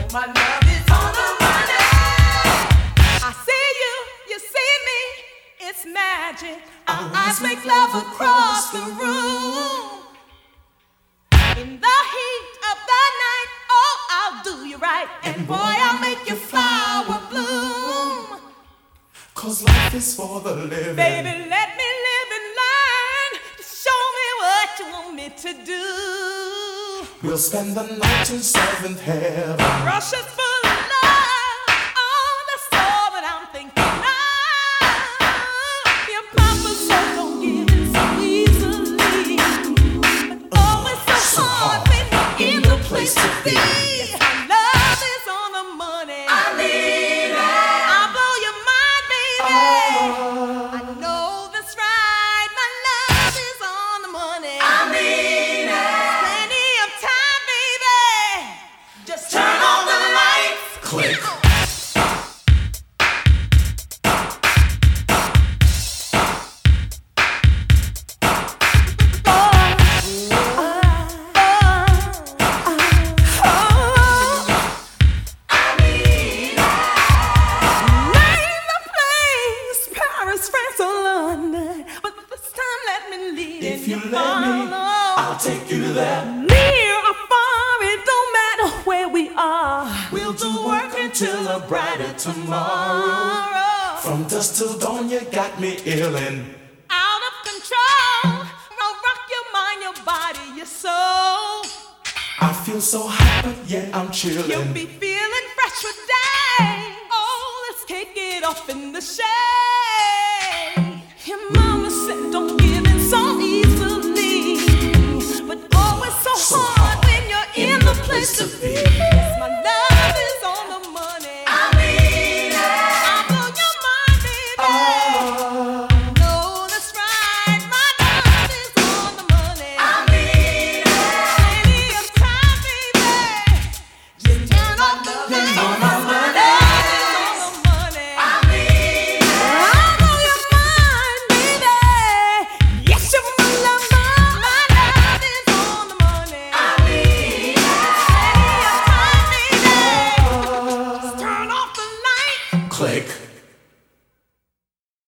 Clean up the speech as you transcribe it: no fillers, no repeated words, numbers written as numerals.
My love is on the money. I see you, you see me. It's magic. Our eyes make love across the room. In the heat of the night, oh, I'll do you right. And boy, I'll make your flower bloom. 'Cause life is for the living. Baby, let me live and learn. Show me what you want me to do. We'll spend the night in seventh heaven. Rushes full of love on the soul that I'm thinking of. Your papa so don't give in so easily. But oh, it's so hard when you're in the place to be. Yes, my love is on the money. I need it. I'll blow your mind, baby. I know that's right. My love is on the money. I need it. Plenty of time, baby. Just turn on the lights. Click. Name the place, Paris, France, or London. But this time let me lead If and you let me, follow. I'll take you there. Near or far, it don't matter where we are. We'll do work until a brighter tomorrow. From dusk till dawn, you got me illin'. Out of control, I'll rock your mind, your body, your soul. I feel so hot, but yet I'm You'll chillin'. be feeling fresh today. Oh, let's kick it off in the shade.